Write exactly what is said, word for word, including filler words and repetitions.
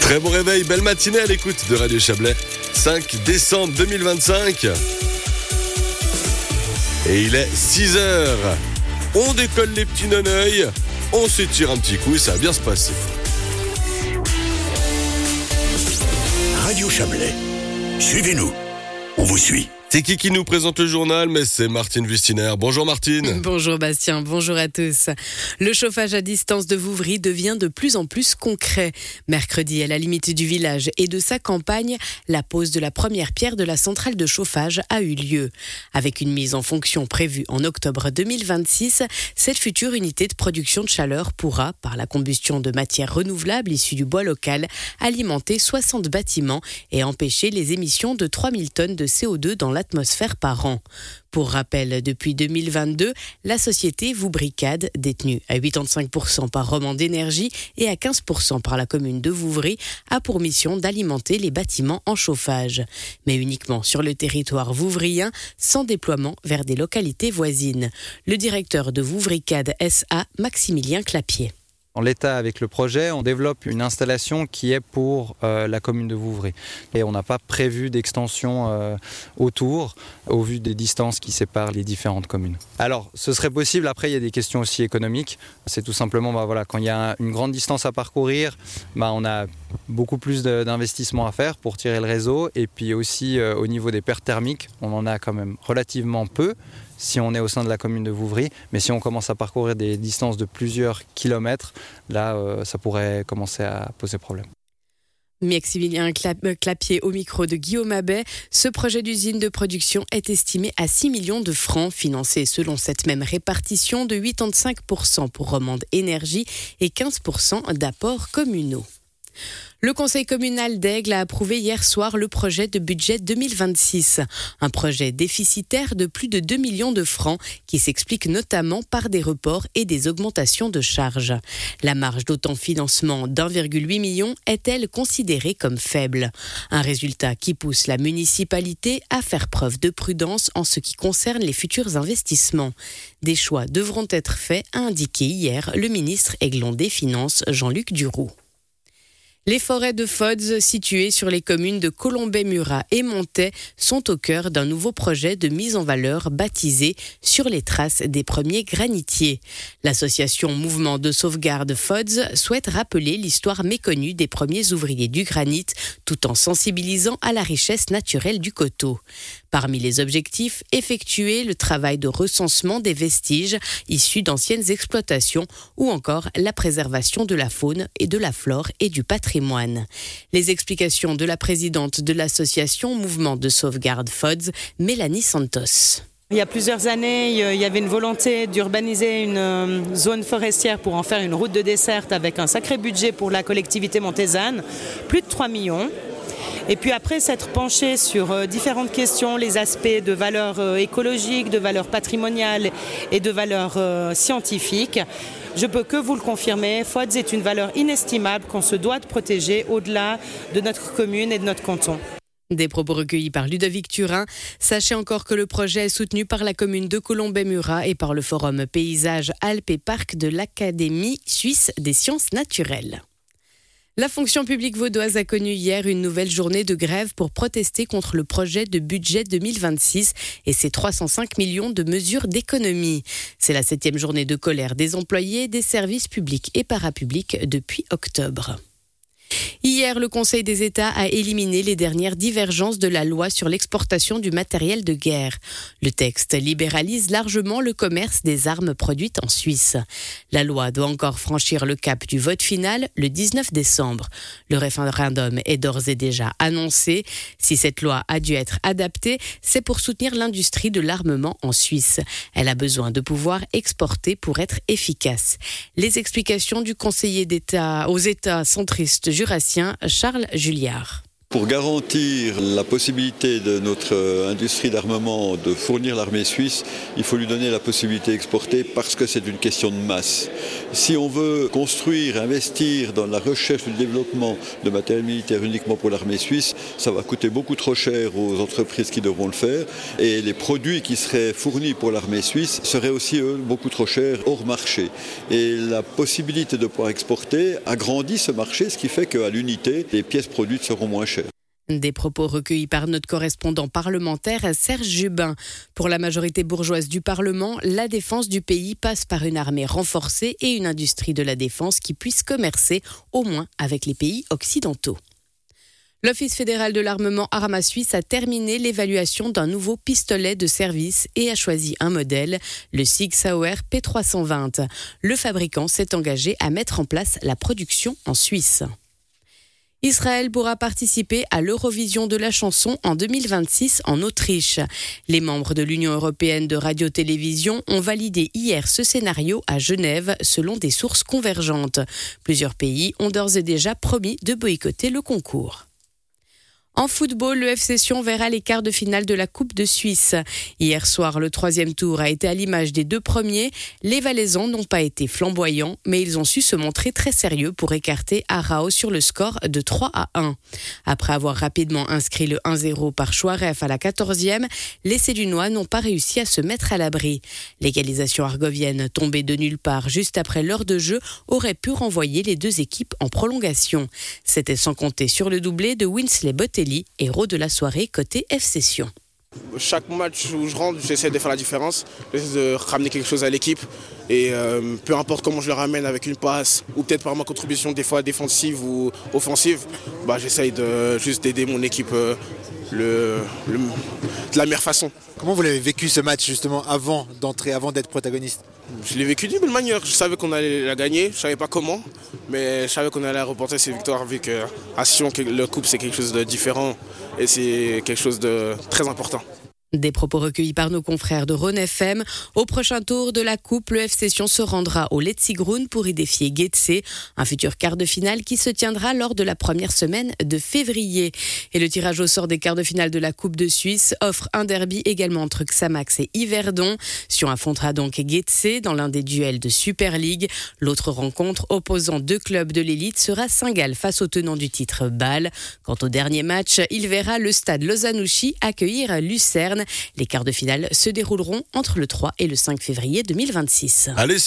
Très bon réveil, belle matinée à l'écoute de Radio Chablais. cinq décembre deux mille vingt-cinq. Et il est six heures. On décolle les petits noneuils, on s'étire un petit coup et ça va bien se passer. Radio Chablais, suivez-nous, on vous suit. C'est qui qui nous présente le journal? Mais c'est Martine Wüstiner. Bonjour Martine. Bonjour Bastien, bonjour à tous. Le chauffage à distance de Vouvry devient de plus en plus concret. Mercredi, à la limite du village et de sa campagne, la pose de la première pierre de la centrale de chauffage a eu lieu. Avec une mise en fonction prévue en octobre deux mille vingt-six, cette future unité de production de chaleur pourra, par la combustion de matières renouvelables issues du bois local, alimenter soixante bâtiments et empêcher les émissions de trois mille tonnes de C O deux dans l'atmosphère par an. Pour rappel, depuis deux mille vingt-deux, la société Voubricade, détenue à quatre-vingt-quinze pour cent par Romand d'énergie et à quinze pour cent par la commune de Vouvry, a pour mission d'alimenter les bâtiments en chauffage. Mais uniquement sur le territoire vouvrien, sans déploiement vers des localités voisines. Le directeur de Voubricade S A, Maximilien Clapier. En l'état avec le projet, on développe une installation qui est pour euh, la commune de Vouvry. Et on n'a pas prévu d'extension euh, autour, au vu des distances qui séparent les différentes communes. Alors, ce serait possible. Après, il y a des questions aussi économiques. C'est tout simplement, bah, voilà, quand il y a une grande distance à parcourir, bah, on a beaucoup plus de, d'investissement à faire pour tirer le réseau. Et puis aussi, euh, au niveau des pertes thermiques, on en a quand même relativement peu, si on est au sein de la commune de Vouvry. Mais si on commence à parcourir des distances de plusieurs kilomètres, là, euh, ça pourrait commencer à poser problème. Maximilien Clapier au micro de Guillaume Abbet. Ce projet d'usine de production est estimé à six millions de francs, financé selon cette même répartition de quatre-vingt-quinze pour cent pour Romand Énergie et quinze pour cent d'apports communaux. Le conseil communal d'Aigle a approuvé hier soir le projet de budget deux mille vingt-six. Un projet déficitaire de plus de deux millions de francs qui s'explique notamment par des reports et des augmentations de charges. La marge d'autofinancement d'un virgule huit million est-elle considérée comme faible? Un résultat qui pousse la municipalité à faire preuve de prudence en ce qui concerne les futurs investissements. Des choix devront être faits, a indiqué hier le ministre aiglon des Finances, Jean-Luc Duroux. Les forêts de Fods, situées sur les communes de Colombey-Murat et Montet, sont au cœur d'un nouveau projet de mise en valeur baptisé « Sur les traces des premiers granitiers ». L'association Mouvement de sauvegarde Fods souhaite rappeler l'histoire méconnue des premiers ouvriers du granit, tout en sensibilisant à la richesse naturelle du coteau. Parmi les objectifs, effectuer le travail de recensement des vestiges issus d'anciennes exploitations ou encore la préservation de la faune et de la flore et du patrimoine. Les explications de la présidente de l'association Mouvement de sauvegarde Fods, Mélanie Santos. Il y a plusieurs années, il y avait une volonté d'urbaniser une zone forestière pour en faire une route de desserte avec un sacré budget pour la collectivité montésane, plus de trois millions. Et puis après s'être penché sur différentes questions, les aspects de valeur écologique, de valeur patrimoniale et de valeur scientifique, je peux que vous le confirmer, Fods est une valeur inestimable qu'on se doit de protéger au-delà de notre commune et de notre canton. Des propos recueillis par Ludovic Turin. Sachez encore que le projet est soutenu par la commune de Colombey-Murat et par le forum Paysage Alpes et Parcs de l'Académie suisse des sciences naturelles. La fonction publique vaudoise a connu hier une nouvelle journée de grève pour protester contre le projet de budget deux mille vingt-six et ses trois cent cinq millions de mesures d'économie. C'est la septième journée de colère des employés des services publics et parapublics depuis octobre. Hier, le Conseil des États a éliminé les dernières divergences de la loi sur l'exportation du matériel de guerre. Le texte libéralise largement le commerce des armes produites en Suisse. La loi doit encore franchir le cap du vote final le dix-neuf décembre. Le référendum est d'ores et déjà annoncé. Si cette loi a dû être adaptée, c'est pour soutenir l'industrie de l'armement en Suisse. Elle a besoin de pouvoir exporter pour être efficace. Les explications du conseiller d'État aux États centristes jurassiens, Charles Julliard. Pour garantir la possibilité de notre industrie d'armement de fournir l'armée suisse, il faut lui donner la possibilité d'exporter parce que c'est une question de masse. Si on veut construire, investir dans la recherche et le développement de matériel militaire uniquement pour l'armée suisse, ça va coûter beaucoup trop cher aux entreprises qui devront le faire. Et les produits qui seraient fournis pour l'armée suisse seraient aussi, eux, beaucoup trop chers hors marché. Et la possibilité de pouvoir exporter agrandit ce marché, ce qui fait qu'à l'unité, les pièces produites seront moins chères. Des propos recueillis par notre correspondant parlementaire Serge Jubin. Pour la majorité bourgeoise du Parlement, la défense du pays passe par une armée renforcée et une industrie de la défense qui puisse commercer au moins avec les pays occidentaux. L'Office fédéral de l'armement Arma Suisse a terminé l'évaluation d'un nouveau pistolet de service et a choisi un modèle, le Sig Sauer P trois cent vingt. Le fabricant s'est engagé à mettre en place la production en Suisse. Israël pourra participer à l'Eurovision de la chanson en deux mille vingt-six en Autriche. Les membres de l'Union européenne de radio-télévision ont validé hier ce scénario à Genève selon des sources convergentes. Plusieurs pays ont d'ores et déjà promis de boycotter le concours. En football, le F C Sion verra les quarts de finale de la Coupe de Suisse. Hier soir, le troisième tour a été à l'image des deux premiers. Les Valaisans n'ont pas été flamboyants, mais ils ont su se montrer très sérieux pour écarter Aarau sur le score de trois à un. Après avoir rapidement inscrit le un zéro par Chouaref à la quatorzième, les Cédunois n'ont pas réussi à se mettre à l'abri. L'égalisation argovienne, tombée de nulle part juste après l'heure de jeu, aurait pu renvoyer les deux équipes en prolongation. C'était sans compter sur le doublé de Winsley Botelli, héros de la soirée côté F C Sion. Chaque match où je rentre, j'essaie de faire la différence, j'essaie de ramener quelque chose à l'équipe et euh, peu importe comment je le ramène avec une passe ou peut-être par ma contribution des fois défensive ou offensive, bah, j'essaie de juste d'aider mon équipe euh, le, le, de la meilleure façon. Comment vous l'avez vécu ce match justement avant d'entrer, avant d'être protagoniste ? Je l'ai vécu d'une belle manière, je savais qu'on allait la gagner, je savais pas comment, mais je savais qu'on allait remporter cette victoire vu qu'à Sion, le coupe c'est quelque chose de différent et c'est quelque chose de très important. Des propos recueillis par nos confrères de Rhône F M. Au prochain tour de la Coupe, le F C Sion se rendra au Letzigrund pour y défier Getse, un futur quart de finale qui se tiendra lors de la première semaine de février. Et le tirage au sort des quarts de finale de la Coupe de Suisse offre un derby également entre Xamax et Yverdon. Sion affrontera donc Getse dans l'un des duels de Super League. L'autre rencontre opposant deux clubs de l'élite sera Saint-Gall face au tenant du titre Bâle. Quant au dernier match, il verra le stade Lausanne-Ouchy accueillir Lucerne. Les quarts de finale se dérouleront entre le trois et le cinq février deux mille vingt-six. Allez,